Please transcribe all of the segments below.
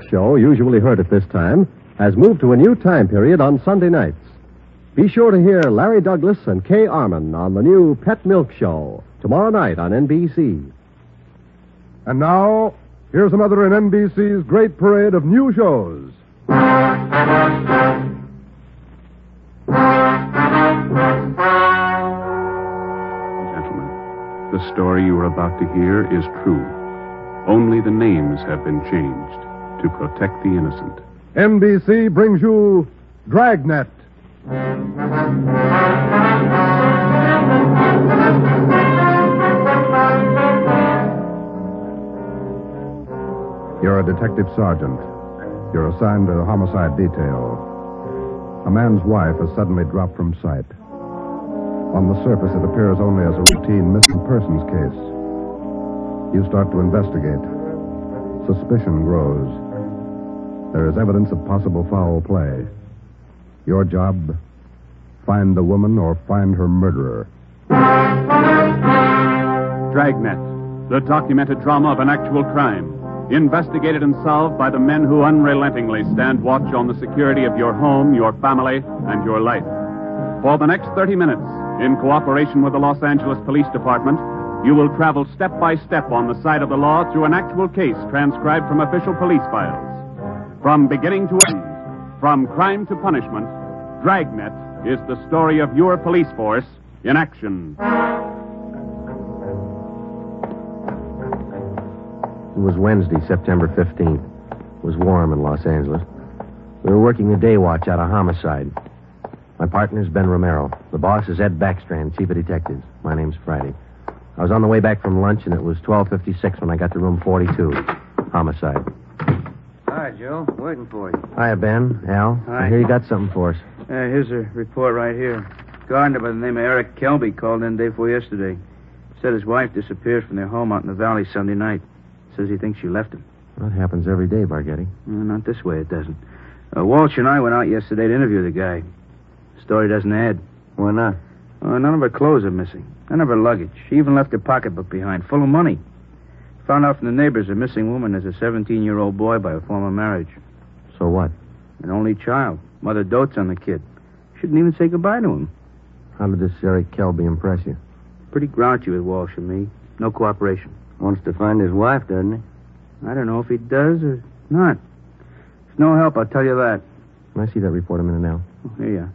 Show, usually heard at this time, has moved to a new time period on Sunday nights. Be sure to hear Larry Douglas and Kay Arman on the new Pet Milk Show tomorrow night on NBC. And now, here's another in NBC's great parade of new shows. Gentlemen, the story you are about to hear is true. Only the names have been changed to protect the innocent. NBC brings you Dragnet. You're a detective sergeant. You're assigned to the homicide detail. A man's wife has suddenly dropped from sight. On the surface, it appears only as a routine missing persons case. You start to investigate. Suspicion grows. There is evidence of possible foul play. Your job, find the woman or find her murderer. Dragnet, the documented drama of an actual crime. Investigated and solved by the men who unrelentingly stand watch on the security of your home, your family, and your life. For the next 30 minutes, in cooperation with the Los Angeles Police Department, you will travel step by step on the side of the law through an actual case transcribed from official police files. From beginning to end, from crime to punishment, Dragnet is the story of your police force in action. It was Wednesday, September 15th. It was warm in Los Angeles. We were working the day watch out of homicide. My partner's Ben Romero. The boss is Ed Backstrand, chief of detectives. My name's Friday. I was on the way back from lunch, and it was 12:56 when I got to room 42. Homicide. Hi, Joe. Waiting for you. Hiya, Ben. Al. Hi. I hear you got something for us. Here's a report right here. Gardener by the name of Eric Kelby called in day before yesterday. Said his wife disappeared from their home out in the valley Sunday night. Says he thinks she left him. That happens every day, Barghetti. Not this way, it doesn't. Walsh and I went out yesterday to interview the guy. Story doesn't add. Why not? None of her clothes are missing. None of her luggage. She even left her pocketbook behind, full of money. Found out from the neighbors a missing woman is a 17-year-old boy by a former marriage. So what? An only child. Mother dotes on the kid. Shouldn't even say goodbye to him. How did this Eric Kelby impress you? Pretty grouchy with Walsh and me. No cooperation. Wants to find his wife, doesn't he? I don't know if he does or not. It's no help, I'll tell you that. Can I see that report a minute now? Oh, here you are.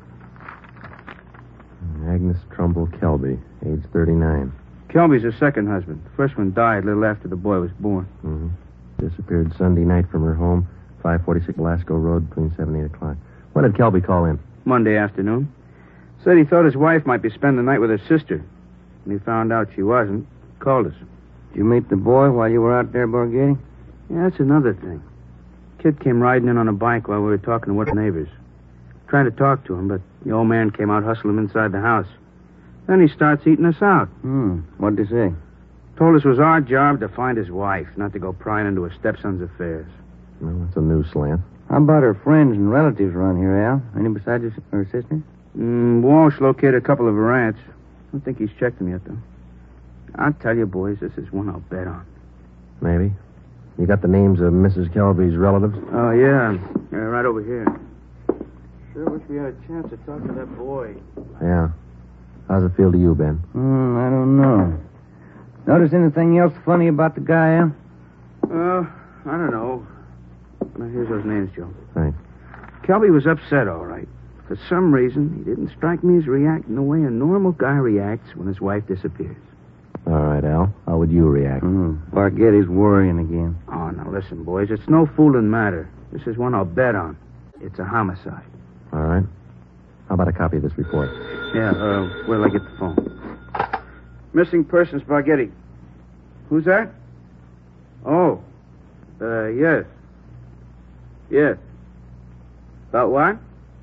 Agnes Trumbull Kelby, age 39. Kelby's her second husband. The first one died a little after the boy was born. Mm-hmm. Disappeared Sunday night from her home, 546 Velasco Road, between 7 and 8 o'clock. When did Kelby call in? Monday afternoon. Said he thought his wife might be spending the night with her sister. When he found out she wasn't, called us. Did you meet the boy while you were out there, Borghetti? Yeah, that's another thing. Kid came riding in on a bike while we were talking to one of the neighbors. Trying to talk to him, but the old man came out hustling him inside the house. Then he starts eating us out. What'd he say? Told us it was our job to find his wife, not to go prying into her stepson's affairs. Well, that's a new slant. How about her friends and relatives around here, Al? Any besides her sister? Walsh located a couple of her aunts. I don't think he's checked them yet, though. I'll tell you, boys, this is one I'll bet on. Maybe. You got the names of Mrs. Kelby's relatives? Oh, yeah. Right over here. Sure wish we had a chance to talk to that boy. Yeah. How's it feel to you, Ben? I don't know. Notice anything else funny about the guy, Al? I don't know. Now, here's those names, Joe. Thanks. Kelby was upset, all right. For some reason, he didn't strike me as reacting the way a normal guy reacts when his wife disappears. All right, Al. How would you react? Barghetti's worrying again. Oh, now listen, boys. It's no fooling matter. This is one I'll bet on. It's a homicide. All right. How about a copy of this report? Yeah, where'll I get the phone? Missing persons, Barghetti. Who's that? Oh. Yes. Yes. About what?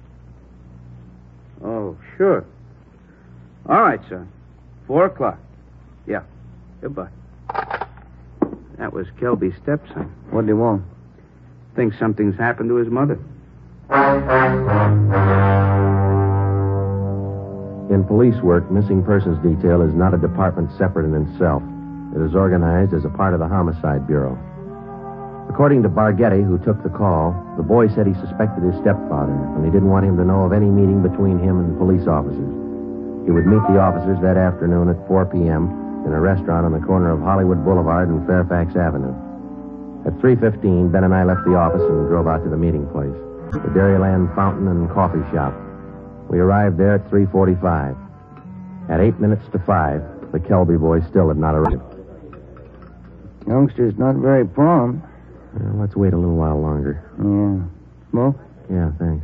Oh, sure. All right, son. 4 o'clock. Yeah. Goodbye. That was Kelby's stepson. What do you want? Thinks something's happened to his mother. In police work, missing persons detail is not a department separate in itself. It is organized as a part of the Homicide Bureau. According to Barghetti, who took the call, the boy said he suspected his stepfather, and he didn't want him to know of any meeting between him and police officers. He would meet the officers that afternoon at 4 p.m. in a restaurant on the corner of Hollywood Boulevard and Fairfax Avenue. At 3:15, Ben and I left the office and drove out to the meeting place, the Dairyland Fountain and Coffee Shop. We arrived there at 3:45. At 8 minutes to 5, the Kelby boy still had not arrived. Youngster's not very prompt. Well, let's wait a little while longer. Yeah. Smoke? Yeah, thanks.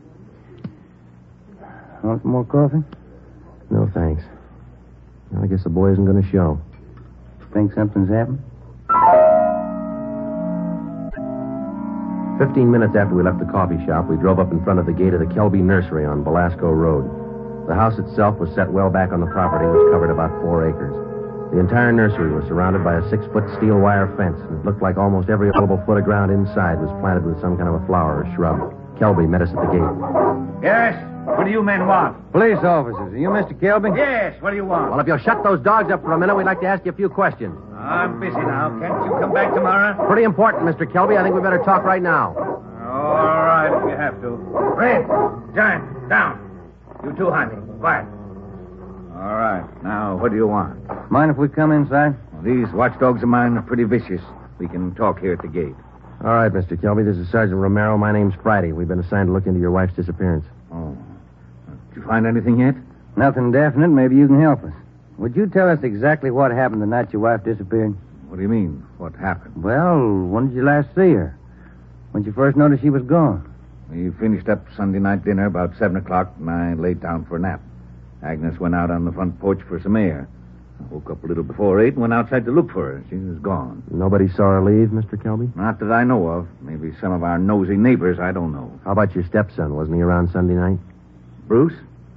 Want some more coffee? No, thanks. Well, I guess the boy isn't going to show. Think something's happened? 15 minutes after we left the coffee shop, we drove up in front of the gate of the Kelby Nursery on Belasco Road. The house itself was set well back on the property, which covered about 4 acres. The entire nursery was surrounded by a 6-foot steel wire fence, and it looked like almost every available foot of ground inside was planted with some kind of a flower or shrub. Kelby met us at the gate. Yes? What do you men want? Police officers. Are you Mr. Kelby? Yes, what do you want? Well, if you'll shut those dogs up for a minute, we'd like to ask you a few questions. I'm busy now. Can't you come back tomorrow? Pretty important, Mr. Kelby. I think we better talk right now. All right, if you have to. Red, Giant, down. You too, Jaime. Quiet. All right. Now, what do you want? Mind if we come inside? Well, these watchdogs of mine are pretty vicious. We can talk here at the gate. All right, Mr. Kelby. This is Sergeant Romero. My name's Friday. We've been assigned to look into your wife's disappearance. Oh. Did you find anything yet? Nothing definite. Maybe you can help us. Would you tell us exactly what happened the night your wife disappeared? What do you mean? What happened? Well, when did you last see her? When did you first notice she was gone? We finished up Sunday night dinner about 7 o'clock, and I laid down for a nap. Agnes went out on the front porch for some air. I woke up a little before 8 and went outside to look for her. She was gone. Nobody saw her leave, Mr. Kelby? Not that I know of. Maybe some of our nosy neighbors, I don't know. How about your stepson? Wasn't he around Sunday night? Bruce?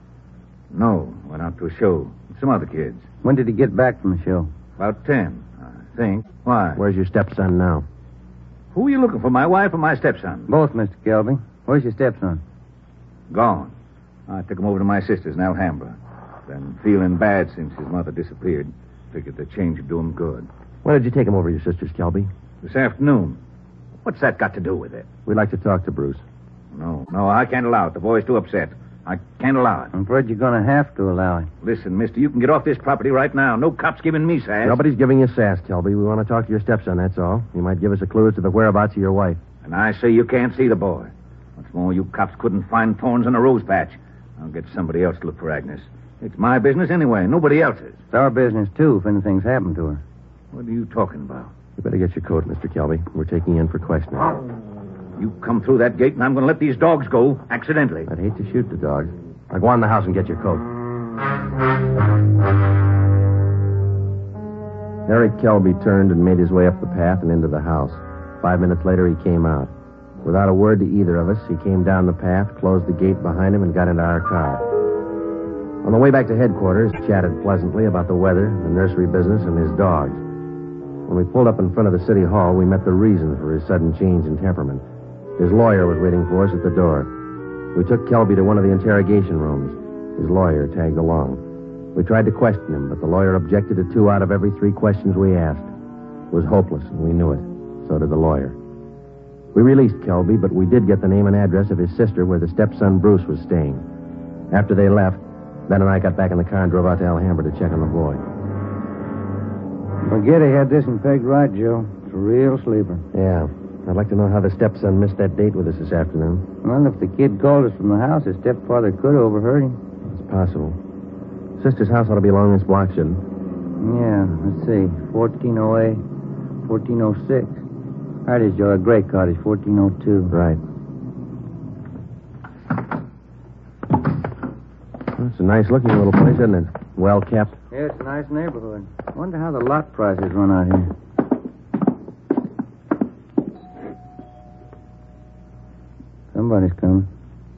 No, went out to a show. Some other kids. When did he get back from the show? About 10, I think. Why? Where's your stepson now? Who are you looking for, my wife or my stepson? Both, Mr. Kelby. Where's your stepson? Gone. I took him over to my sister's in Alhambra. Been feeling bad since his mother disappeared. Figured the change would do him good. When did you take him over to your sister's, Kelby? This afternoon. What's that got to do with it? We'd like to talk to Bruce. No, I can't allow it. The boy's too upset. I can't allow it. I'm afraid you're going to have to allow it. Listen, mister, you can get off this property right now. No cops giving me sass. Nobody's giving you sass, Kelby. We want to talk to your stepson, that's all. He might give us a clue as to the whereabouts of your wife. And I say you can't see the boy. What's more, you cops couldn't find thorns in a rose patch. I'll get somebody else to look for Agnes. It's my business anyway, nobody else's. It's our business, too, if anything's happened to her. What are you talking about? You better get your coat, Mr. Kelby. We're taking you in for questioning. You come through that gate, and I'm going to let these dogs go accidentally. I'd hate to shoot the dogs. Now go on in the house and get your coat. Eric Kelby turned and made his way up the path and into the house. 5 minutes later, he came out. Without a word to either of us, he came down the path, closed the gate behind him, and got into our car. On the way back to headquarters, he chatted pleasantly about the weather, the nursery business, and his dogs. When we pulled up in front of the city hall, we met the reason for his sudden change in temperament. His lawyer was waiting for us at the door. We took Kelby to one of the interrogation rooms. His lawyer tagged along. We tried to question him, but the lawyer objected to 2 out of every 3 questions we asked. It was hopeless, and we knew it. So did the lawyer. We released Kelby, but we did get the name and address of his sister where the stepson Bruce was staying. After they left, Ben and I got back in the car and drove out to Alhambra to check on the boy. Barghetti had this in pegged right, Joe. It's a real sleeper. Yeah. I'd like to know how the stepson missed that date with us this afternoon. Well, if the kid called us from the house, his stepfather could have overheard him. It's possible. Sister's house ought to be along this block, shouldn't it? Yeah, let's see. 1408, 1406. Right is, Joe. A gray cottage, 1402. Right. Well, it's a nice-looking little place, isn't it? Well kept. Yeah, it's a nice neighborhood. Wonder how the lot prices run out here. Somebody's coming.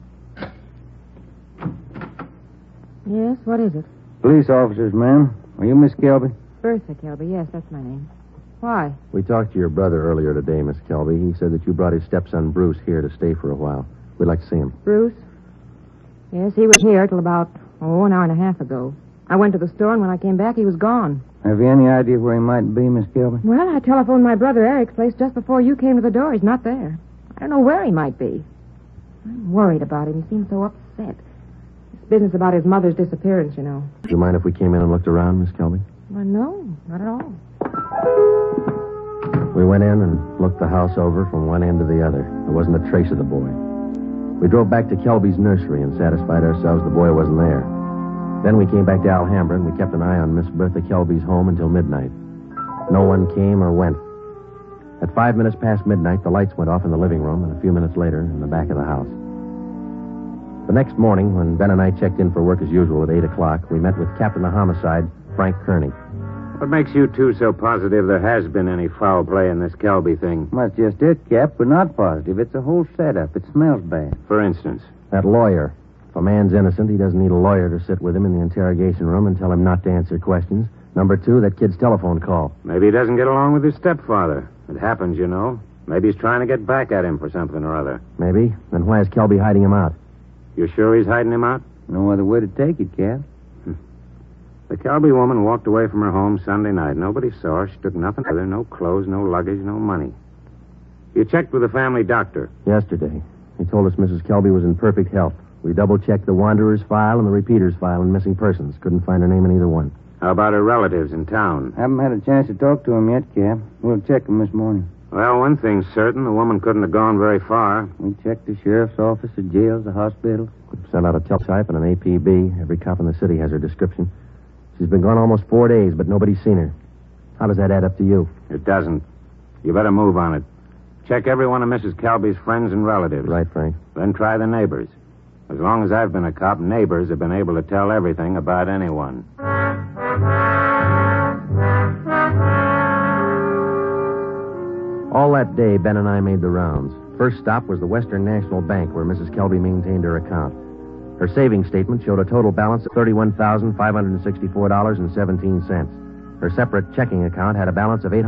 Yes, what is it? Police officers, ma'am. Are you Miss Kelby? Bertha Kelby, yes, that's my name. Why? We talked to your brother earlier today, Miss Kelby. He said that you brought his stepson Bruce here to stay for a while. We'd like to see him. Bruce? Yes, he was here till about, an hour and a half ago. I went to the store, and when I came back, he was gone. Have you any idea where he might be, Miss Kelby? Well, I telephoned my brother Eric's place just before you came to the door. He's not there. I don't know where he might be. I'm worried about him. He seems so upset. This business about his mother's disappearance, you know. Do you mind if we came in and looked around, Miss Kelby? Well, no, not at all. We went in and looked the house over from one end to the other. There wasn't a trace of the boy. We drove back to Kelby's nursery and satisfied ourselves the boy wasn't there. Then we came back to Alhambra and we kept an eye on Miss Bertha Kelby's home until midnight. No one came or went. At 5 minutes past midnight, the lights went off in the living room, and a few minutes later, in the back of the house. The next morning, when Ben and I checked in for work as usual at 8 o'clock, we met with Captain of Homicide, Frank Kearney. What makes you two so positive there has been any foul play in this Kelby thing? Well, that's just it, Cap. We're not positive. It's a whole setup. It smells bad. For instance? That lawyer. If a man's innocent, he doesn't need a lawyer to sit with him in the interrogation room and tell him not to answer questions. Number two, that kid's telephone call. Maybe he doesn't get along with his stepfather. It happens, you know. Maybe he's trying to get back at him for something or other. Maybe. Then why is Kelby hiding him out? You sure he's hiding him out? No other way to take it, Cap. The Kelby woman walked away from her home Sunday night. Nobody saw her. She took nothing with her. No clothes, no luggage, no money. You checked with the family doctor? Yesterday. He told us Mrs. Kelby was in perfect health. We double-checked the Wanderer's file and the Repeater's file and missing persons. Couldn't find her name in either one. How about her relatives in town? Haven't had a chance to talk to him yet, Cap. We'll check him this morning. Well, one thing's certain. The woman couldn't have gone very far. We checked the sheriff's office, the jails, the hospitals. We've sent out a teletype and an APB. Every cop in the city has her description. She's been gone almost 4 days, but nobody's seen her. How does that add up to you? It doesn't. You better move on it. Check every one of Mrs. Kelby's friends and relatives. Right, Frank. Then try the neighbors. As long as I've been a cop, neighbors have been able to tell everything about anyone. All that day, Ben and I made the rounds. First stop was the Western National Bank, where Mrs. Kelby maintained her account. Her savings statement showed a total balance of $31,564.17. Her separate checking account had a balance of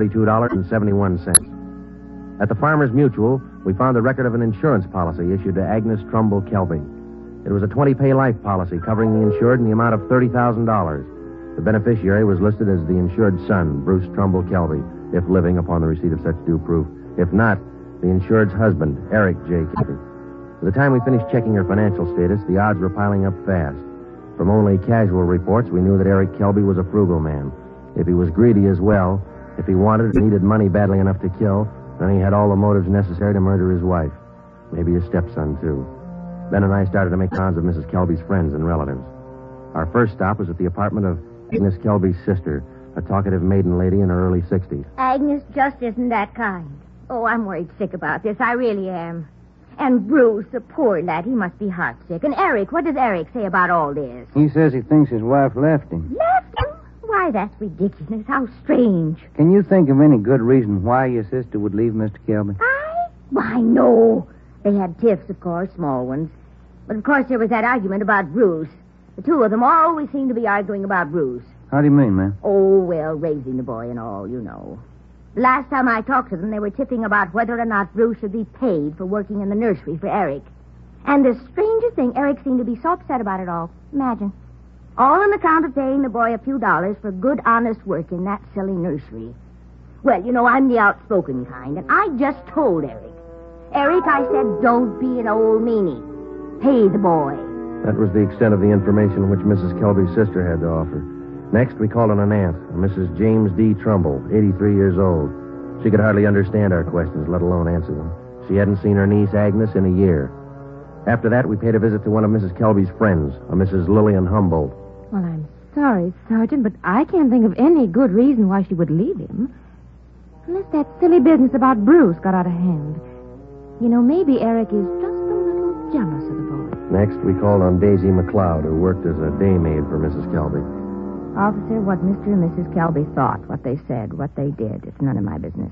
$842.71. At the Farmers Mutual, we found the record of an insurance policy issued to Agnes Trumbull Kelby. It was a 20-pay life policy covering the insured in the amount of $30,000. The beneficiary was listed as the insured son, Bruce Trumbull Kelby, if living upon the receipt of such due proof. If not, the insured's husband, Eric J. Kelby. By the time we finished checking her financial status, the odds were piling up fast. From only casual reports, we knew that Eric Kelby was a frugal man. If he was greedy as well, if he wanted and needed money badly enough to kill, then he had all the motives necessary to murder his wife. Maybe his stepson, too. Ben and I started to make rounds of Mrs. Kelby's friends and relatives. Our first stop was at the apartment of Agnes Kelby's sister, a talkative maiden lady in her early 60s. Agnes just isn't that kind. Oh, I'm worried sick about this. I really am. And Bruce, the poor lad, he must be heartsick. And Eric, what does Eric say about all this? He says he thinks his wife left him. Left him? Why, that's ridiculous. How strange. Can you think of any good reason why your sister would leave Mr. Kelby? Why, no. They had tiffs, of course, small ones. But, of course, there was that argument about Bruce. The two of them always seem to be arguing about Bruce. How do you mean, ma'am? Oh, well, raising the boy and all, you know. The last time I talked to them, they were tipping about whether or not Bruce should be paid for working in the nursery for Eric. And the strangest thing, Eric seemed to be so upset about it all. Imagine. All on account of paying the boy a few dollars for good, honest work in that silly nursery. Well, you know, I'm the outspoken kind, and I just told Eric. Eric, I said, don't be an old meanie. Pay the boy. That was the extent of the information which Mrs. Kelby's sister had to offer. Next, we called on an aunt, a Mrs. James D. Trumbull, 83 years old. She could hardly understand our questions, let alone answer them. She hadn't seen her niece, Agnes, in a year. After that, we paid a visit to one of Mrs. Kelby's friends, a Mrs. Lillian Humboldt. Well, I'm sorry, Sergeant, but I can't think of any good reason why she would leave him. Unless that silly business about Bruce got out of hand. You know, maybe Eric is just a little jealous of the boy. Next, we called on Daisy McLeod, who worked as a day maid for Mrs. Kelby. Officer, what Mr. and Mrs. Kelby thought, what they said, what they did, it's none of my business.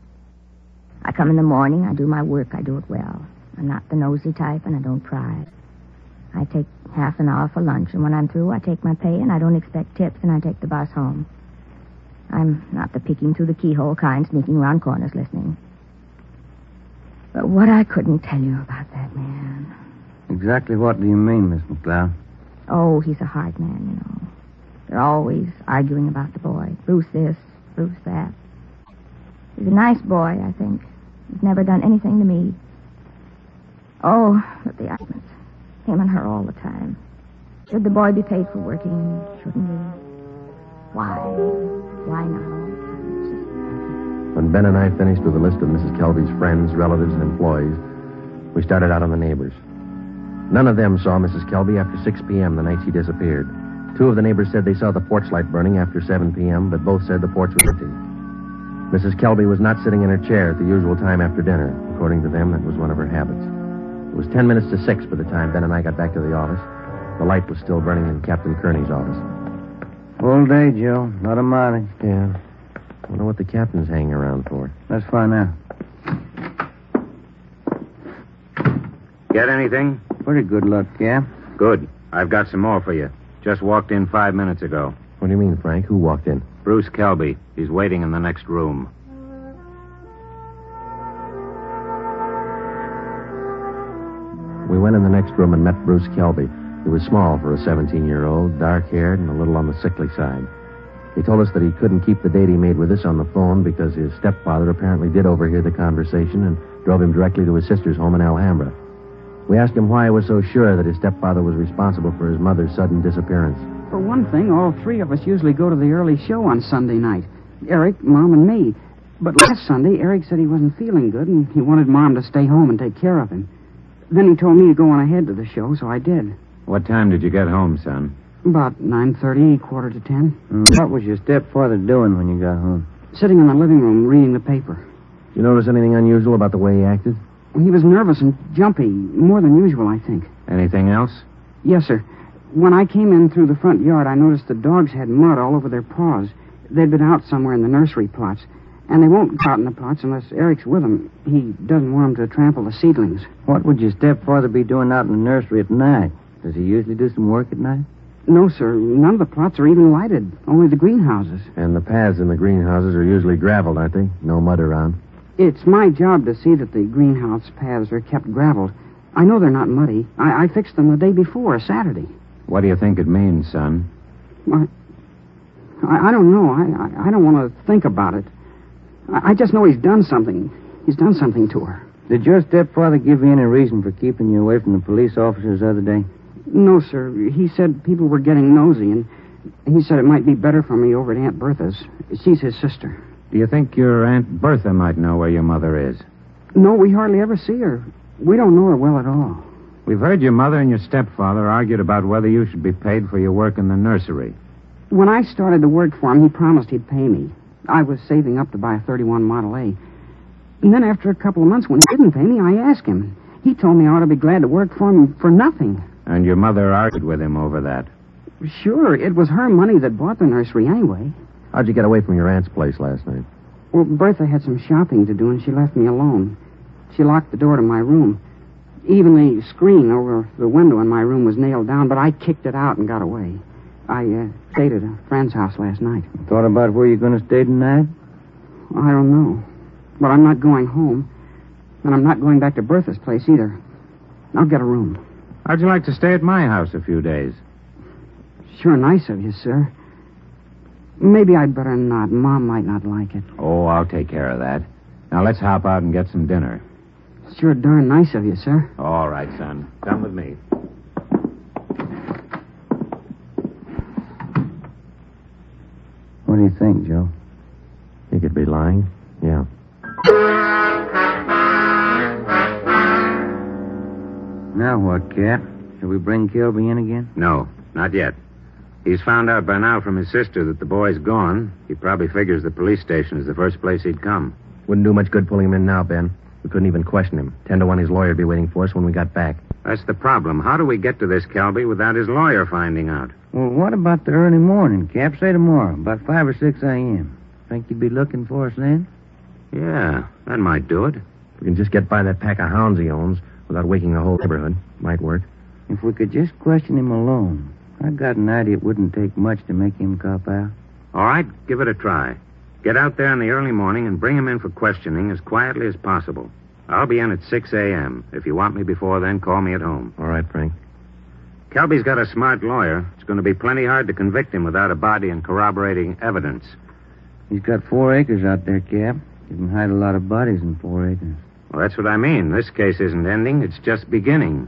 I come in the morning, I do my work, I do it well. I'm not the nosy type, and I don't pry. I take half an hour for lunch, and when I'm through, I take my pay, and I don't expect tips, and I take the bus home. I'm not the peeking through the keyhole kind, sneaking around corners listening. But what I couldn't tell you about that man. Exactly what do you mean, Miss McLeod? Oh, he's a hard man, you know. They're always arguing about the boy. Bruce this, Bruce that. He's a nice boy, I think. He's never done anything to me. Oh, but the arguments. Him and her all the time. Should the boy be paid for working? Shouldn't he? Why? Why not? When Ben and I finished with a list of Mrs. Kelby's friends, relatives, and employees, we started out on the neighbors. None of them saw Mrs. Kelby after 6 p.m. the night she disappeared. 2 of the neighbors said they saw the porch light burning after 7 p.m., but both said the porch was empty. Mrs. Kelby was not sitting in her chair at the usual time after dinner. According to them, that was one of her habits. It was 10 minutes to 6 by the time Ben and I got back to the office. The light was still burning in Captain Kearney's office. Full day, Joe. Not a mileage. Yeah. I wonder what the captain's hanging around for. Let's find out. Get anything? Pretty good luck, Cap. Good. I've got some more for you. Just walked in 5 minutes ago. What do you mean, Frank? Who walked in? Bruce Kelby. He's waiting in the next room. We went in the next room and met Bruce Kelby. He was small for a 17-year-old, dark-haired, and a little on the sickly side. He told us that he couldn't keep the date he made with us on the phone because his stepfather apparently did overhear the conversation and drove him directly to his sister's home in Alhambra. We asked him why he was so sure that his stepfather was responsible for his mother's sudden disappearance. For one thing, all 3 of us usually go to the early show on Sunday night. Eric, Mom, and me. But last Sunday, Eric said he wasn't feeling good and he wanted Mom to stay home and take care of him. Then he told me to go on ahead to the show, so I did. What time did you get home, son? About 9:30, 9:45. What was your stepfather doing when you got home? Sitting in the living room reading the paper. You notice anything unusual about the way he acted? He was nervous and jumpy, more than usual, I think. Anything else? Yes, sir. When I came in through the front yard, I noticed the dogs had mud all over their paws. They'd been out somewhere in the nursery plots. And they won't go out in the plots unless Eric's with them. He doesn't want them to trample the seedlings. What would your stepfather be doing out in the nursery at night? Does he usually do some work at night? No, sir. None of the plots are even lighted. Only the greenhouses. And the paths in the greenhouses are usually graveled, aren't they? No mud around. It's my job to see that the greenhouse paths are kept graveled. I know they're not muddy. I fixed them the day before, Saturday. What do you think it means, son? I don't know. I don't want to think about it. I just know he's done something. He's done something to her. Did your stepfather give you any reason for keeping you away from the police officers the other day? No, sir. He said people were getting nosy, and he said it might be better for me over at Aunt Bertha's. She's his sister. Do you think your Aunt Bertha might know where your mother is? No, we hardly ever see her. We don't know her well at all. We've heard your mother and your stepfather argued about whether you should be paid for your work in the nursery. When I started to work for him, he promised he'd pay me. I was saving up to buy a 31 Model A. And then after a couple of months, when he didn't pay me, I asked him. He told me I ought to be glad to work for him for nothing. And your mother argued with him over that? Sure, it was her money that bought the nursery anyway. How'd you get away from your aunt's place last night? Well, Bertha had some shopping to do, and she left me alone. She locked the door to my room. Even the screen over the window in my room was nailed down, but I kicked it out and got away. I stayed at a friend's house last night. Thought about where you're going to stay tonight? I don't know. But I'm not going home. And I'm not going back to Bertha's place either. I'll get a room. How'd you like to stay at my house a few days? Sure nice of you, sir. Maybe I'd better not. Mom might not like it. Oh, I'll take care of that. Now let's hop out and get some dinner. Sure darn nice of you, sir. All right, son. Come with me. What do you think, Joe? He could be lying. Yeah. Now what, Cap? Shall we bring Kelby in again? No, not yet. He's found out by now from his sister that the boy's gone. He probably figures the police station is the first place he'd come. Wouldn't do much good pulling him in now, Ben. We couldn't even question him. 10 to 1 his lawyer would be waiting for us when we got back. That's the problem. How do we get to this Kelby without his lawyer finding out? Well, what about the early morning, Cap? Say tomorrow, about 5 or 6 a.m. Think you'd be looking for us then? Yeah, that might do it. If we can just get by that pack of hounds he owns without waking the whole neighborhood, might work. If we could just question him alone, I've got an idea it wouldn't take much to make him cop out. All right, give it a try. Get out there in the early morning and bring him in for questioning as quietly as possible. I'll be in at 6 a.m. If you want me before then, call me at home. All right, Frank. Kelby's got a smart lawyer. It's going to be plenty hard to convict him without a body and corroborating evidence. He's got 4 acres out there, Cap. You can hide a lot of bodies in 4 acres. Well, that's what I mean. This case isn't ending. It's just beginning.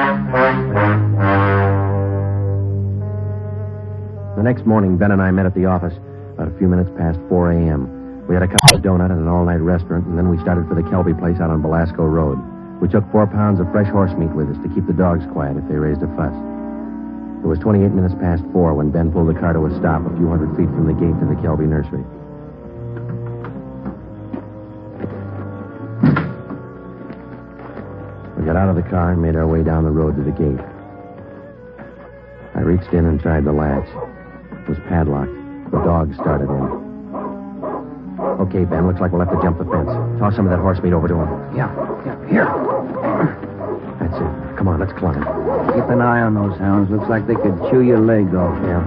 The next morning, Ben and I met at the office about a few minutes past 4 a.m. We had a cup of donut at an all-night restaurant, and then we started for the Kelby place out on Belasco Road. We took 4 pounds of fresh horse meat with us to keep the dogs quiet if they raised a fuss. It was 28 minutes past 4 when Ben pulled the car to a stop a few hundred feet from the gate to the Kelby nursery. We got out of the car and made our way down the road to the gate. I reached in and tried the latch. It was padlocked. The dog started in. Okay, Ben, looks like we'll have to jump the fence. Toss some of that horse meat over to him. Yeah, here. That's it. Come on, let's climb. Keep an eye on those hounds. Looks like they could chew your leg off. Yeah.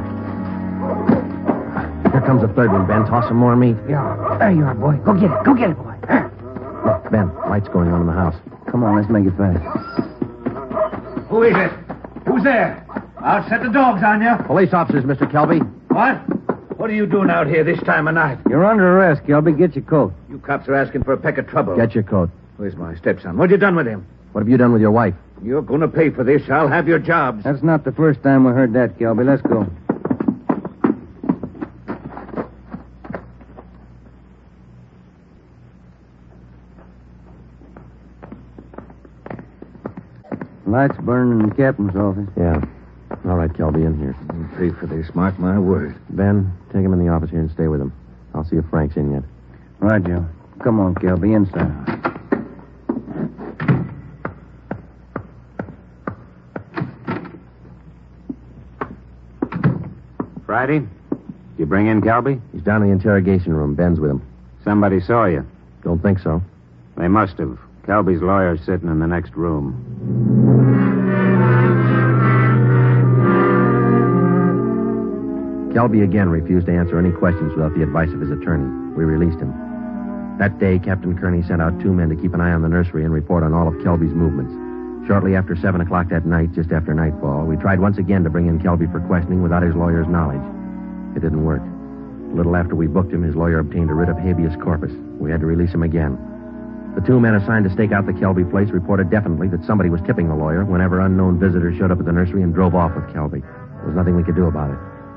Here comes a third one, Ben. Toss some more meat. Yeah. There you are, boy. Go get it. Go get it, boy. Look, Ben, lights going on in the house. Come on, let's make it fast. Who is it? Who's there? I'll set the dogs on you. Police officers, Mr. Kelby. What? What are you doing out here this time of night? You're under arrest, Kelby. Get your coat. You cops are asking for a peck of trouble. Get your coat. Where's my stepson? What you done with him? What have you done with your wife? You're going to pay for this. I'll have your jobs. That's not the first time we heard that, Kelby. Let's go. Lights burning in the captain's office. Yeah. All right, Kelby, in here. I'll pay for this, mark my word. Ben, take him in the office here and stay with him. I'll see if Frank's in yet. Right, Joe. Come on, Kelby, inside. Friday? You bring in Kelby? He's down in the interrogation room. Ben's with him. Somebody saw you. Don't think so. They must have. Kelby's lawyer's sitting in the next room. Kelby again refused to answer any questions without the advice of his attorney. We released him. That day, Captain Kearney sent out 2 men to keep an eye on the nursery and report on all of Kelby's movements. Shortly after 7 o'clock that night, just after nightfall, we tried once again to bring in Kelby for questioning without his lawyer's knowledge. It didn't work. A little after we booked him, his lawyer obtained a writ of habeas corpus. We had to release him again. The 2 men assigned to stake out the Kelby place reported definitely that somebody was tipping the lawyer whenever unknown visitors showed up at the nursery and drove off with Kelby. There was nothing we could do about it.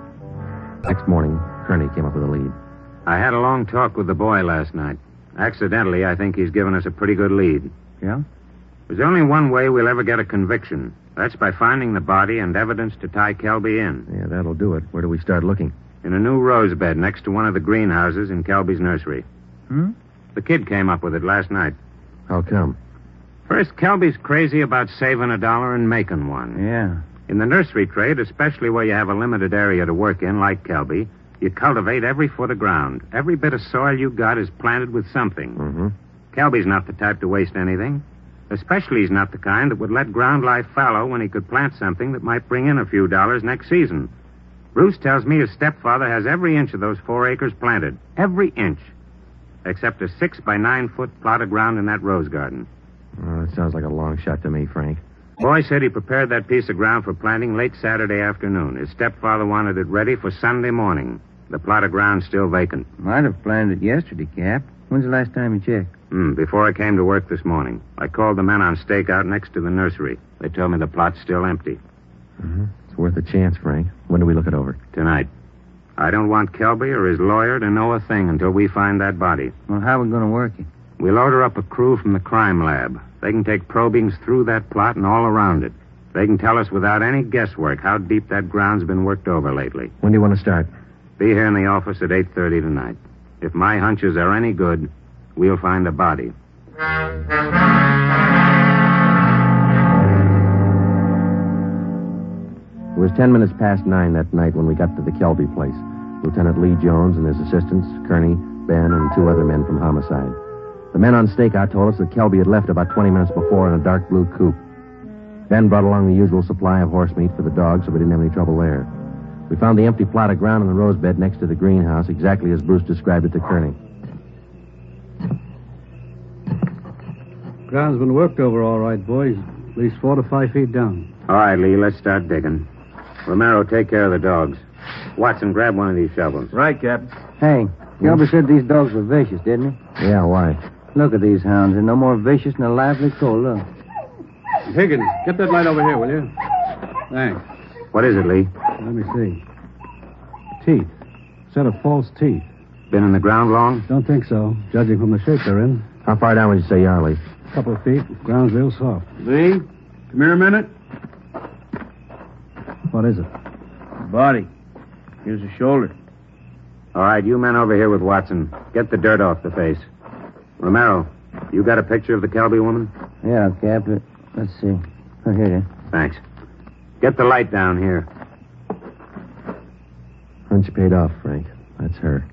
Next morning, Kearney came up with a lead. I had a long talk with the boy last night. Accidentally, I think he's given us a pretty good lead. Yeah? There's only one way we'll ever get a conviction. That's by finding the body and evidence to tie Kelby in. Yeah, that'll do it. Where do we start looking? In a new rose bed next to one of the greenhouses in Kelby's nursery. The kid came up with it last night. How come? First, Kelby's crazy about saving $1 and making one. Yeah. In the nursery trade, especially where you have a limited area to work in, like Kelby, you cultivate every foot of ground. Every bit of soil you got is planted with something. Mm-hmm. Kelby's not the type to waste anything. Especially he's not the kind that would let ground lie fallow when he could plant something that might bring in a few dollars next season. Bruce tells me his stepfather has every inch of those 4 acres planted. Every inch. Except a 6 by 9 foot plot of ground in that rose garden. Oh, that sounds like a long shot to me, Frank. Boy said he prepared that piece of ground for planting late Saturday afternoon. His stepfather wanted it ready for Sunday morning. The plot of ground's still vacant. Might have planted it yesterday, Cap. When's the last time you checked? Before I came to work this morning. I called the men on stakeout next to the nursery. They told me the plot's still empty. Mm-hmm. It's worth a chance, Frank. When do we look it over? Tonight. I don't want Kelby or his lawyer to know a thing until we find that body. Well, how are we going to work it? We'll order up a crew from the crime lab. They can take probings through that plot and all around it. They can tell us without any guesswork how deep that ground's been worked over lately. When do you want to start? Be here in the office at 8:30 tonight. If my hunches are any good, we'll find a body. It was 10 minutes past 9 that night when we got to the Kelby place. Lieutenant Lee Jones and his assistants, Kearney, Ben, and 2 other men from homicide. The men on stakeout told us that Kelby had left about 20 minutes before in a dark blue coupe. Ben brought along the usual supply of horse meat for the dogs, so we didn't have any trouble there. We found the empty plot of ground in the rose bed next to the greenhouse, exactly as Bruce described it to Kearney. Ground's been worked over all right, boys. At least 4 to 5 feet down. All right, Lee, let's start digging. Romero, take care of the dogs. Watson, grab one of these shovels. Right, Captain. Hey, Gilbert said these dogs were vicious, didn't he? Yeah, why? Look at these hounds. They're no more vicious than a lively coal. Look. Higgins, get that light over here, will you? Thanks. What is it, Lee? Let me see. Teeth. Set of false teeth. Been in the ground long? Don't think so, judging from the shape they're in. How far down would you say you are, Lee? A couple of feet. Ground's real soft. Lee, come here a minute. What is it? Body. Here's the shoulder. All right, you men over here with Watson. Get the dirt off the face. Romero, you got a picture of the Kelby woman? Yeah, Cap. Let's see. Oh, here it is. Thanks. Get the light down here. Hunch paid off, Frank. That's her.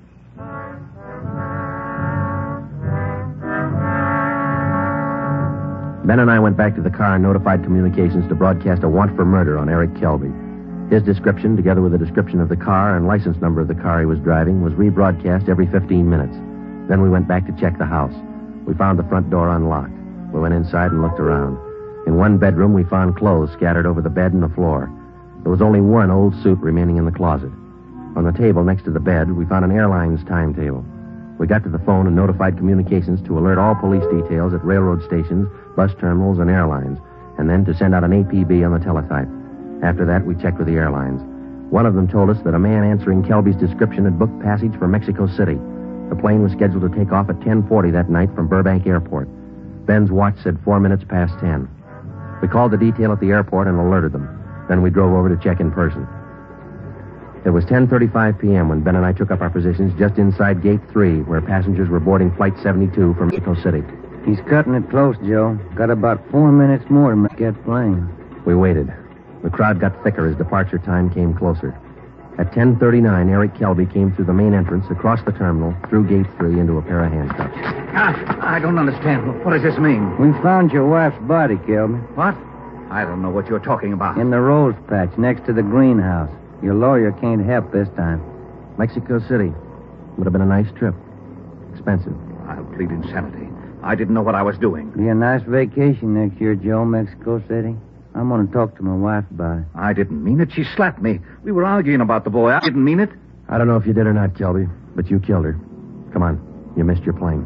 Ben and I went back to the car and notified communications to broadcast a want for murder on Eric Kelby. His description, together with a description of the car and license number of the car he was driving, was rebroadcast every 15 minutes. Then we went back to check the house. We found the front door unlocked. We went inside and looked around. In one bedroom, we found clothes scattered over the bed and the floor. There was only one old suit remaining in the closet. On the table next to the bed, we found an airline's timetable. We got to the phone and notified communications to alert all police details at railroad stations, bus terminals, and airlines, and then to send out an APB on the teletype. After that, we checked with the airlines. One of them told us that a man answering Kelby's description had booked passage for Mexico City. The plane was scheduled to take off at 10:40 that night from Burbank Airport. Ben's watch said 4 minutes past 10. We called the detail at the airport and alerted them. Then we drove over to check in person. It was 10:35 p.m. when Ben and I took up our positions just inside Gate 3, where passengers were boarding Flight 72 from Mexico City. He's cutting it close, Joe. Got about 4 minutes more to make that plane. We waited. The crowd got thicker as departure time came closer. At 10:39, Eric Kelby came through the main entrance, across the terminal, through Gate 3, into a pair of handcuffs. I don't understand. What does this mean? We found your wife's body, Kelby. What? I don't know what you're talking about. In the rose patch next to the greenhouse. Your lawyer can't help this time. Mexico City. Would have been a nice trip. Expensive. I'll plead insanity. I didn't know what I was doing. Be a nice vacation next year, Joe, Mexico City. I'm going to talk to my wife about it. I didn't mean it. She slapped me. We were arguing about the boy. I didn't mean it. I don't know if you did or not, Kelby, but you killed her. Come on. You missed your plane.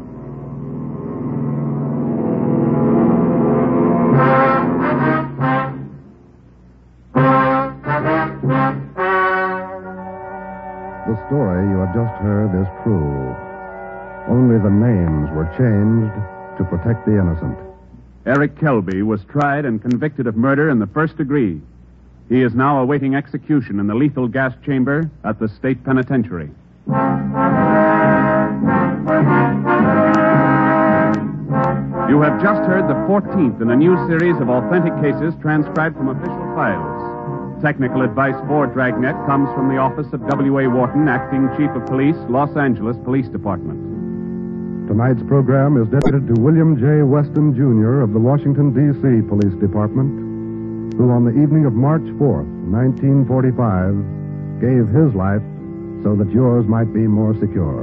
The story you have just heard is true. Only the names were changed to protect the innocent. Eric Kelby was tried and convicted of murder in the first degree. He is now awaiting execution in the lethal gas chamber at the state penitentiary. You have just heard the 14th in a new series of authentic cases transcribed from official files. Technical advice for Dragnet comes from the office of W.A. Wharton, Acting Chief of Police, Los Angeles Police Department. Tonight's program is dedicated to William J. Weston, Jr. of the Washington, D.C. Police Department, who on the evening of March 4th, 1945, gave his life so that yours might be more secure.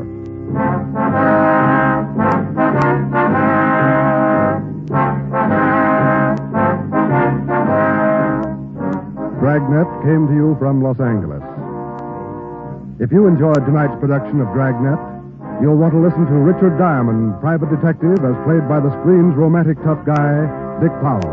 Dragnet came to you from Los Angeles. If you enjoyed tonight's production of Dragnet, you'll want to listen to Richard Diamond, private detective, as played by the screen's romantic tough guy, Dick Powell.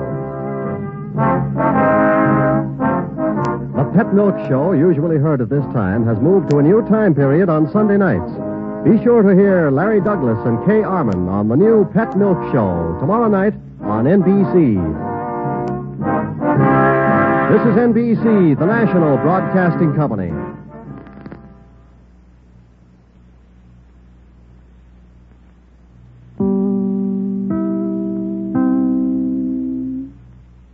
The Pet Milk Show, usually heard at this time, has moved to a new time period on Sunday nights. Be sure to hear Larry Douglas and Kay Arman on the new Pet Milk Show tomorrow night on NBC. This is NBC, the national broadcasting company.